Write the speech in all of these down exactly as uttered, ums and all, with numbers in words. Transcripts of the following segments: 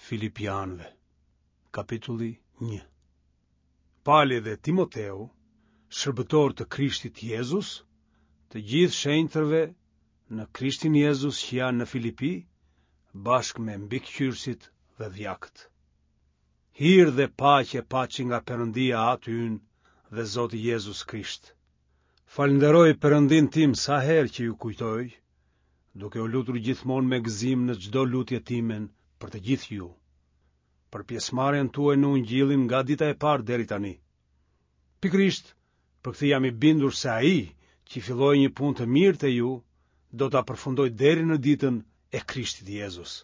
Filipianëve, kapitulli një. Pali dhe Timoteu, shërbëtor të Krishtit Jezus, të gjithë shenjtërve në Krishtin Jezus që janë në Filipi, bashkë me mbikëqyrësit dhe dhjakët. Hir dhe paqe paçi nga Perëndia aty ynë dhe Zoti Jezus Krisht. Falenderoj Perëndin tim sa herë që ju kujtoj, duke u lutur gjithmonë me gëzim në çdo lutje timen për të gjithë ju, për pjesëmarrjen tuaj në Ungjillin nga dita e parë deri tani. Pikërisht, për këtë jam i bindur se ai që filloi një punë të mirë te ju, do ta përfundoj deri në ditën e Krishtit Jezus.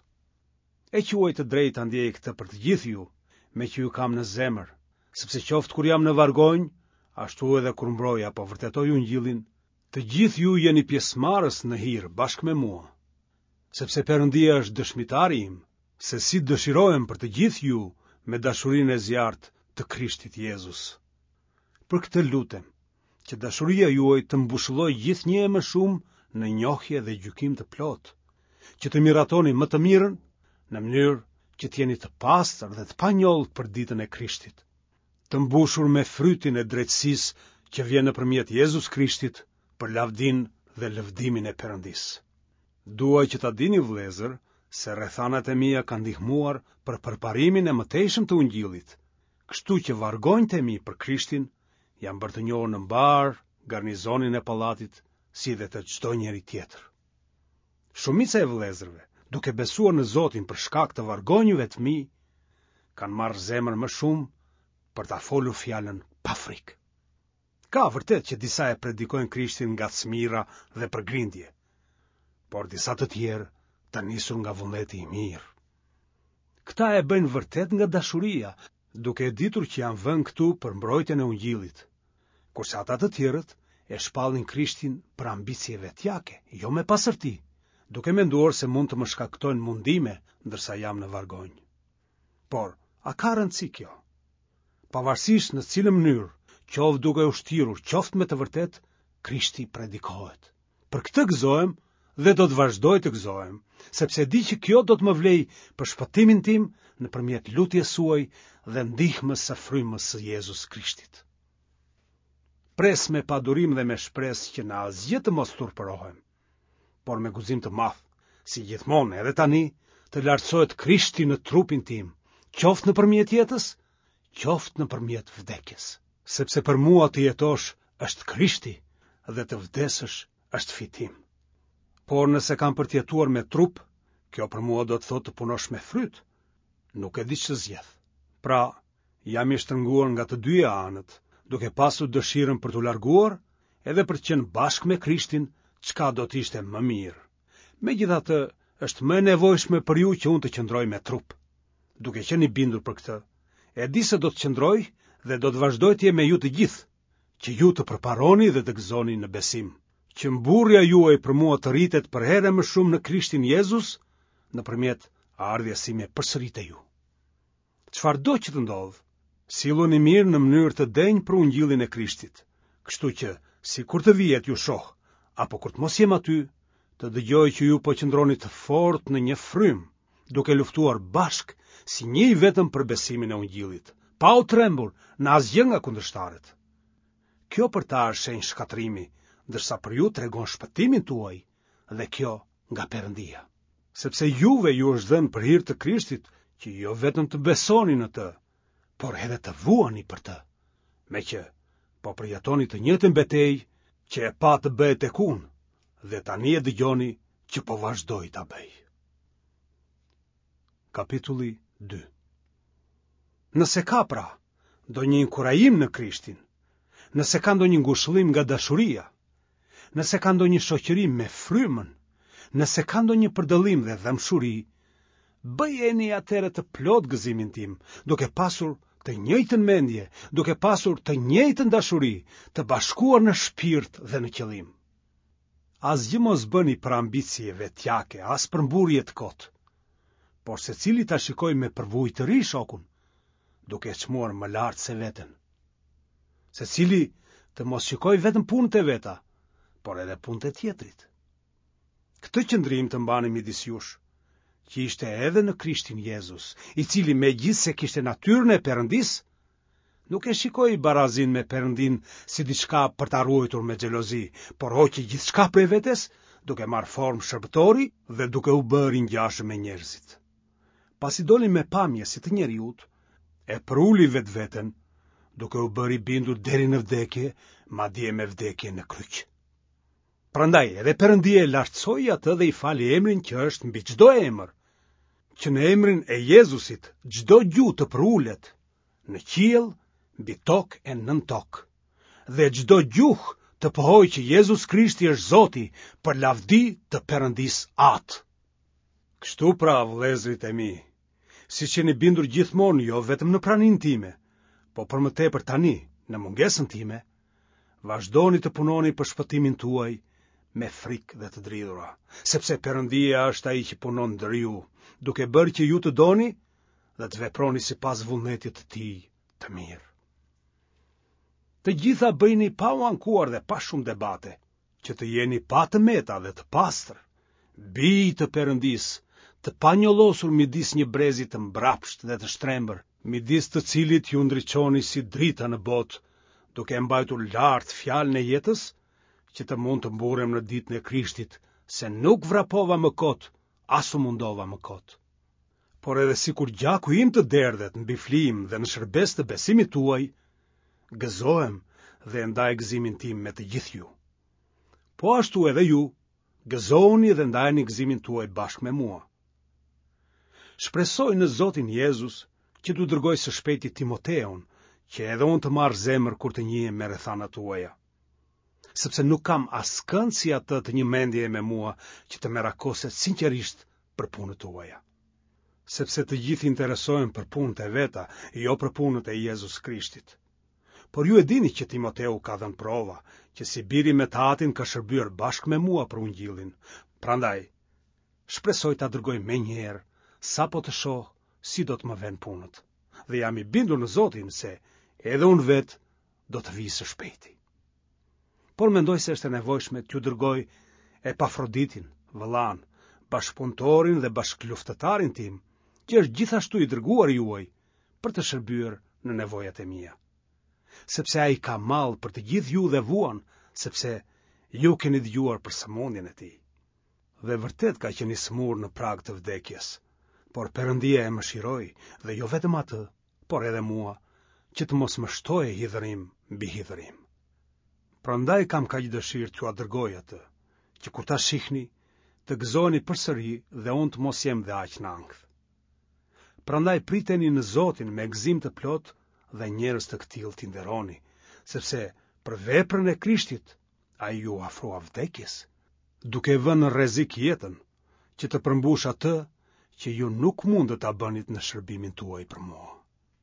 E quaj të drejtë andjej këtë për të gjithë ju, me që ju kam në zemër, sepse qoftë kur jam në vargonjë, ashtu edhe kur mbroj apo vërtetoj Ungjillin, të gjithë ju jeni pjesëmarrës në hir bashkë me mua, sepse Perëndia është dëshmitari im, se si dëshirohem për të gjithë ju me dashurinë e zjarrt të Krishtit Jezus. Për këtë lutem, që dashuria juaj të mbushëllojë gjithnjë e më shumë në njohje dhe gjykim të plotë, që të miratoni më të mirën, në mënyrë që të jeni të pastër dhe të panjollët për ditën e Krishtit, të mbushur me frytin e drejtësisë që vjen nëpërmjet Jezus Krishtit për lavdinë dhe lëvdimin e Perëndisë. Dua që ta dini vëllezër, se rrethanat e mia kanë ndihmuar për përparimin e mëtejshëm të Ungjillit, kështu që vargonjtë e mi për Krishtin janë bërë të njohur në mbar garnizonin e pallatit, si dhe të çdo njeri tjetër. Shumica e vëllezërve, duke besuar në Zotin për shkak të vargonjëve të mi, kanë marrë zemër më shumë për ta folur fjalën pa frikë. Ka vërtet që disa e predikojnë Krishtin nga cmira dhe përgrindje, por disa të tjerë të nisur nga vullneti i mirë. Këta e bëjnë vërtet nga dashuria, duke e ditur që janë vënë këtu për mbrojtjen e Ungjillit, kurse ata të tjerët e shpallin Krishtin për ambicie vetjake, jo me pasërti, duke menduar se mund të më shkaktojnë mundime ndërsa jam në vargonjë. Por, a ka rëndësi kjo? Pavarësisht në cilën mënyrë, qoftë duke u shtirur, qoftë me të vërtet, Krishti predikohet. Për këtë gëzohem dhe do të vazhdoj të gëzohem, sepse di që kjo do të më vlej për shpëtimin tim nëpërmjet lutjes suaj dhe ndihmës së frymës së Jezus Krishtit. Pres me padurim dhe me shpresë që në asgjë të mos turpërohem, por me guzim të madh, si gjithmonë edhe tani, të lartësohet Krishti në trupin tim, qoftë nëpërmjet jetës, qoftë nëpërmjet vdekjes, sepse për mua të jetosh është Krishti dhe të vdesësh është fitim. Por nëse kam përtjetuar me trup, kjo për mua do të thotë të punosh me fryt, nuk e di ç'të zgjedh. Pra, jam i shtrënguar nga të dyja anët, duke pasur dëshirën për t'u larguar, edhe për të qenë bashkë me Krishtin, çka do të ishte më mirë. Megjithatë, është më e nevojshme për ju që unë të qëndroj me trup. Duke qenë i bindur për këtë, e di se do të qëndroj dhe do të vazhdoj të jem me ju të gjithë, që ju të përparoni dhe të gëzoni në besim, që mburrja juaj për mua të rritet për herë më shumë në Krishtin Jezus, nëpërmjet ardhjes sime përsëri te ju. Çfarëdo që të ndodh, silluni mirë në mënyrë të denjë për Ungjillin e Krishtit, kështu që sikur të vihet ju shoh, apo kur të mos jem aty, të dëgjoj që ju po qëndroni të fortë në një frym, duke luftuar bashk si një i vetëm për besimin e Ungjillit, pa u trembur në asgjë nga kundërshtarët. Kjo për ta është shenjë shkatrimi, ndërsa për ju tregon shpëtimin tuaj, dhe kjo nga Perëndia. Sepse juve ju është dhënë për hir të Krishtit, që jo vetëm të besoni në të, por edhe të vuani për të, me që po përjetoni të njëjtën betejë që e pa të bëhet tek unë, dhe tani e dëgjoni që po vazhdoj ta bëj. Kapitulli dy. Nëse ka pra ndonjë inkurajim në Krishtin, nëse ka ndonjë ngushëllim nga dashuria, nëse ka ndonjë shoqëri me frymën, nëse ka ndonjë përdallim dhe dëmshuri, bëjeni atëherë të plot gëzimin tim, duke pasur të njëjtën mendje, duke pasur të njëjtën dashuri, të bashkuar në shpirt dhe në qëllim. Asgjë mos bëni për ambicie vetjake, as për mburje të kotë, por secili ta shikoj me përvojtëri shokun, duke çmuar më lart se veten. Secili të mos shikoj vetëm punët e veta, por edhe punët e tjetrit. Këtë qëndrim të mbani midis jush, që ishte edhe në Krishtin Jezus, i cili me gjithë se kishte natyrën e Perëndis, nuk e shikoi barazin me Perëndin si diçka për ta ruajtur me xhelozi, por hoqi gjithçka prej vetes, duke marrë formë shërbëtori dhe duke u bërë ngjashëm me njerëzit. Pasi doli me pamje si të njeriut, e pruli vetveten, duke u bërë i bindur deri në vdekje, madje me vdekje në kryq. Prandaj edhe Perëndia e lartësoi atë dhe i fali emrin që është mbi çdo emër, që në emrin e Jezusit çdo gjuhë të prulet, në qiell, mbi tokë e nën tokë, dhe çdo gjuhë të pohojë që Jezus Krishti është Zoti për lavdi të Perëndis atë. Kështu pra, vëllezërit e mi, siç jeni bindur gjithmonë, jo vetëm në praninë time, po për më tepër tani, në mungesën time, vazhdoni të punoni për shpëtimin tuaj me frikë dhe të dridhura, sepse Perëndia është ai që punon ndër ju, duke bërë që ju të doni dhe të veproni sipas vullnetit të tij të mirë. Të gjitha bëjni pa u ankuar dhe pa shumë debate, që të jeni pa të meta dhe të pastër, bij të Perëndis, të panjollosur midis një brezi të mbrapsht dhe të shtrembër, midis të cilit ju ndriçoni si drita në botë, duke mbajtur lart fjalën e jetës, që të mund të mburem në ditën e Krishtit, se nuk vrapova më kot, as u mundova më kot. Por edhe sikur gjaku im të derdhet mbi flim dhe në shërbes të besimit tuaj, gëzohem dhe ndaj gëzimin tim me të gjithë ju. Po ashtu edhe ju, gëzoni dhe ndajeni gëzimin tuaj bashkë me mua. Shpresoj në Zotin Jezus që t'u dërgoj së shpejti Timoteun, që edhe unë të marr zemër kur të njihem me rrethanat tuaja. Sepse nuk kam askënd si atë të një mendje me mua që të merakoset sinqerisht për punët tuaja. Sepse të gjithë interesohen për punët e veta, jo për punët e Jezus Krishtit. Por ju e dini që Timoteu ka dhënë prova, që si biri me tatin ka shërbyer bashkë me mua për ungjillin. Prandaj, shpresoj ta dërgoj menjëherë, sapo të shoh si do të më vën punët. Dhe jam i bindur në Zotin se edhe unë vet do të vij së shpejti. Por mendoj se është e nevojshme t'ju dërgoj Epafroditin, vëllan, bashkëpunëtorin dhe bashkëluftëtarin tim, që është gjithashtu i dërguar juaj për të shërbyer në nevojat e mia. Sepse ai ka mall për të gjithë ju dhe vuan, sepse ju keni dëgjuar për sëmundjen e tij. Dhe vërtet ka qenë i smur në prag të vdekjes, por Perëndia e mëshiroi, dhe jo vetëm atë, por edhe mua, që të mos më shtoje hidhërim mbi hidhërim. Prandaj kam kaq dëshirë t'ju dërgoj atë, që kur ta shihni, të gëzoni përsëri dhe unë të mos jem dhe aq në ankth. Prandaj priteni në Zotin me gëzim të plot dhe njerëz të këtill t'i nderoni, sepse për veprën e Krishtit ai ju afrua vdekjes, duke vënë në rrezik jetën, që të përmbush atë që ju nuk mund të ta bënit në shërbimin tuaj për mua.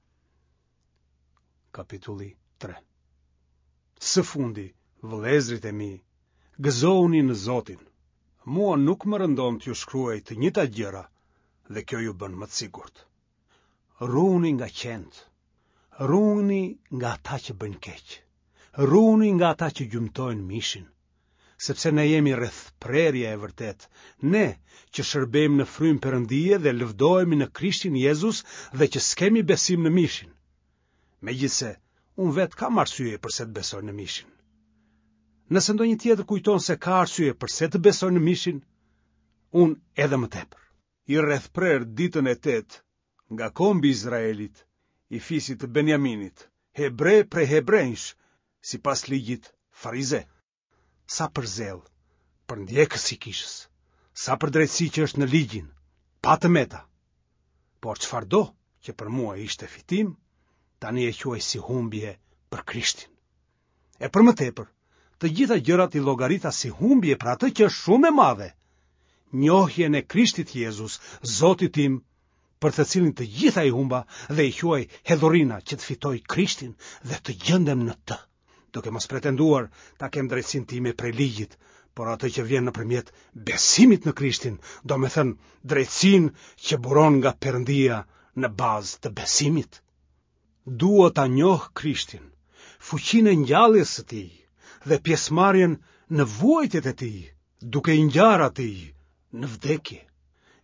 Kapitulli tre. Së fundi, vëllezërit e mi, gëzohuni në Zotin. Mua nuk më rëndon t'ju shkruaj të njëjta gjëra, dhe kjo ju bën më të sigurt. Ruhuni nga qend, ruhuni nga ata që bëjnë keq, ruhuni nga ata që gjymtojnë mishin, sepse ne jemi rreth prerje e vërtet, ne që shërbejmë në frym Perëndie dhe lëvdohemi në Krishtin Jezus dhe që s'kemi besim në mishin. Megjithse, unë vetë kam arsye përse të besoj në mishin. Nëse ndonjë tjetër kujton se ka arsye përse të besoj në mishin, unë edhe më tepër. I rreth prer ditën e tetë, nga kombi Izraelit, i fisit të Benjaminit, hebre prej hebrejsh, sipas ligjit farize. Sa për zell, për ndjekës i kishës, sa për drejtësi që është në ligjin, pa të meta. Por çfarë do që për mua ishte fitim, tani e quaj si humbje për Krishtin. E për më tepër, të gjitha gjërat i llogarita si humbje për atë që është shumë e madhe, njohjen e Krishtit Jezus, Zotit tim, për të cilin të gjitha i humba dhe i quaj hedhurina që të fitoj Krishtin dhe të gjendem në të, duke mos pretenduar ta kem drejtësinë time prej ligjit, por atë që vjen nëpërmjet besimit në Krishtin, do me thënë drejtësinë që buron nga Perëndia në bazë të besimit. Dua ta njoh Krishtin, fuqinë e ngjalljes së tij dhe pjesëmarrjen në vuajtjet e tij, duke i ngjarë atij në vdekje,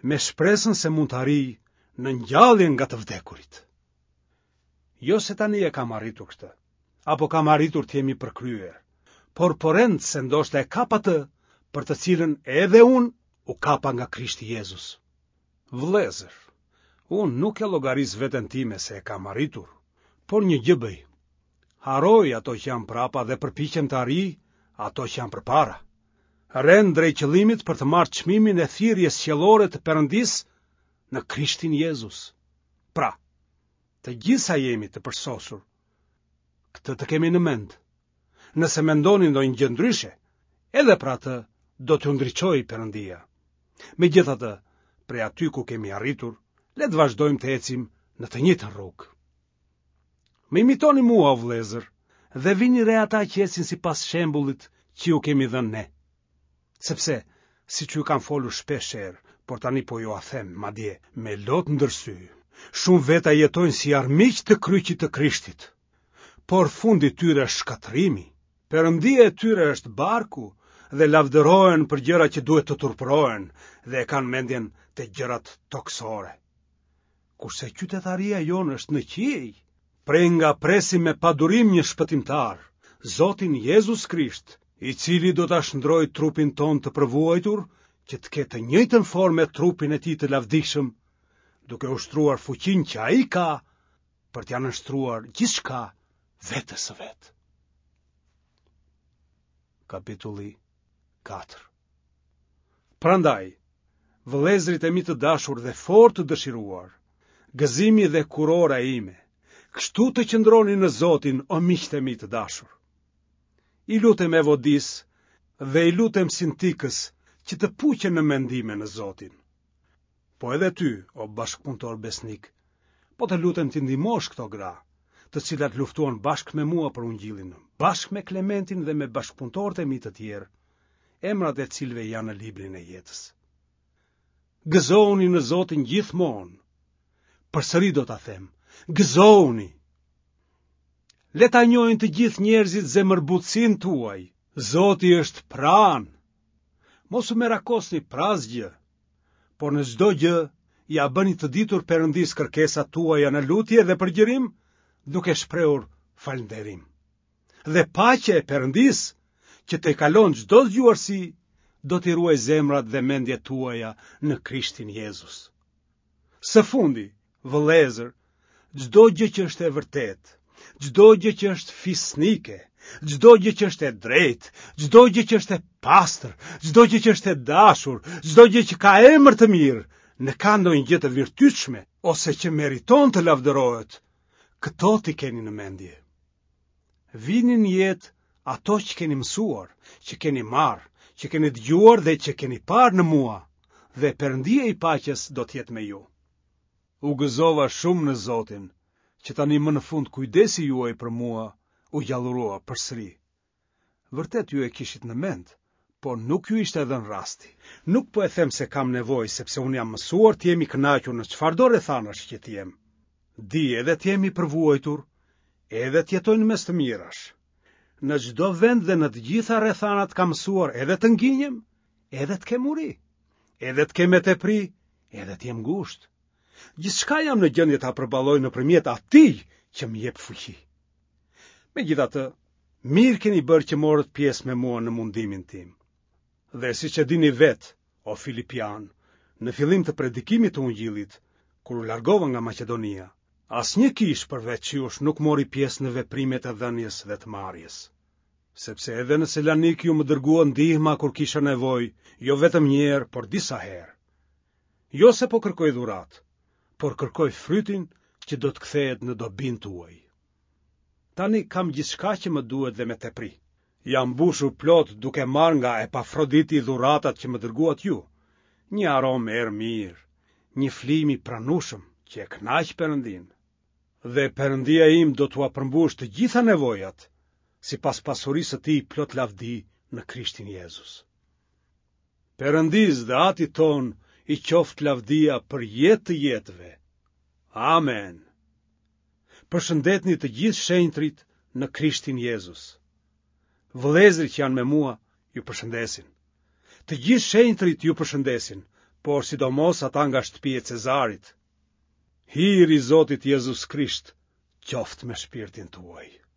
me shpresën se mund të arrijë në ngjalljen nga të vdekurit. Jo se tani e kam arritur këtë, apo kam arritur të jemi përkryer, por porend se ndoshta e kap atë për të cilën edhe unë u kapa nga Krishti Jezus. Vëllezër, unë nuk e llogaris veten time se e kam arritur, por një gjë bëj. Haroj ato që janë prapa dhe përpiqem të arrij ato që janë përpara. Ren drejt qëllimit për të marrë çmimin e thirrjes qiellore të Perëndisë në Krishtin Jezus. Pra, të gjitha jemi të përsosur. Këtë të kemi në mend. Nëse mendoni ndonjë gjë ndryshe, edhe pra të do t'ju ndriçojë Perëndia. Megjithatë, prej aty ku kemi arritur, le të vazhdojmë të ecim në të njëjtën rrugë. Më imitoni mua, o vëllezër, dhe vini re ata që ecin sipas shembullit që ju kemi dhënë ne. Sepse, siç ju kam folur shpesh herë, por tani po ju a them, madje me lot ndërsy, shumë veta jetojnë si armiq të kryqit të Krishtit. Por fundi tyre është shkatërimi. Perëndia e tyre është barku dhe lavdërohen për gjëra që duhet të turpërohen dhe e kanë mendjen te gjërat toksore. Kurse qytetaria jonë është në qiej, prej nga presim me padurim një shpëtimtar, Zotin Jezus Krisht, i cili do ta shndrojë trupin ton të përvuajtur, që të ketë të njëjtën formë me trupin e tij të lavdishëm, duke ushtruar fuqinë që ai ka për t'ia nështruar gjithçka vetes së vet. Kapitulli katër. Prandaj, vëllezërit e mi të dashur dhe fort të dëshiruar, gëzimi dhe kurora ime, kështu të qëndroni në Zotin, o miqtë e mi të dashur. I lutem Evodis dhe i lutem Sintikës që të puqen në mendime në Zotin. Po edhe ty, o bashkëpunëtor besnik, po të lutem t'i ndihmosh këto gra, të cilat luftuan bashkë me mua për ungjillin, bashkë me Klementin dhe me bashkëpunëtorët e mi të tjerë, emrat e cilëve janë në librin e jetës. Gëzohuni në Zotin gjithmonë. Përsëri do ta them, gëzohuni. Le ta njohin të gjithë njerëzit zemërbutësinë tuaj. Zoti është pranë. Mos u merakosni për asgjë, por në çdo gjë ja bëni të ditur Perëndis kërkesat tuaja në lutje dhe përgjërim, duke shprehur falënderim. Dhe paqja e Perëndis, që te kalon çdo zgjuarsi, do t'i ruaj zemrat dhe mendjet tuaja në Krishtin Jezus. Së fundi, vëllezër, çdo gjë që është e vërtetë, çdo gjë që është fisnike, çdo gjë që është e drejtë, çdo gjë që është e pastër, çdo gjë që është e dashur, çdo gjë që ka emër të mirë, në ka ndonjë gjë të virtytshme ose që meriton të lavdërohet, këto t'i keni në mendje. Vini në jetë ato që keni mësuar, që keni marrë, që keni dëgjuar dhe që keni parë në mua, dhe Perëndia i paqes do të jetë me ju. U gëzova shumë në Zotin, që tani më në fund kujdesi juaj për mua u gjallërua përsëri. Vërtet ju e kishit në mend, por nuk ju ishte dhënë rasti. Nuk po e them se kam nevojë, sepse unë jam mësuar të jemi kënaqur në çfarëdo rrethanash që të jem. Di edhe të jemi përvuajtur, edhe të jetoj në mes të mirash. Në çdo vend dhe në të gjitha rrethanat kam mësuar edhe të ngjinjem, edhe të kem uri, edhe të kem tepri, edhe të jem ngushtë. Gjithçka jam në gjendje ta përballoj nëpërmjet atij që më jep fuqi. Megjithatë, mirë keni bërë që morët pjesë me mua në mundimin tim. Dhe siç e dini vet, o Filipian, në fillim të predikimit të ungjillit, kur u largova nga Maqedonia, asnjë kish përveç jush nuk mori pjesë në veprimet e dhënies dhe të marrjes. Sepse edhe në Selanik ju më dërguan ndihma kur kisha nevojë, jo vetëm një herë, por disa herë. Jo se po kërkoj dhuratë, por kërkoj frytin që do të kthehet në dobin tuaj. Tani kam gjithçka që më duhet dhe me tepri. Jam mbushur plot duke marrë nga Epafroditi dhuratat që më dërguat ju. Një aromë erë mirë, një flim i pranueshëm që e kënaq Perëndin. Dhe Perëndia im do t'ua përmbush të gjitha nevojat, sipas pasurisë së tij plot lavdi në Krishtin Jezus. Perëndis dhe Atit ton i qoftë lavdia për jetë të jetëve. Amen. Përshëndetni të gjithë shenjtrit në Krishtin Jezus. Vëllezërit që janë me mua ju përshëndesin. Të gjithë shenjtrit ju përshëndesin, por sidomos ata nga shtëpia e Cezarit. Hiri i Zotit Jezus Krisht qoftë me shpirtin tuaj.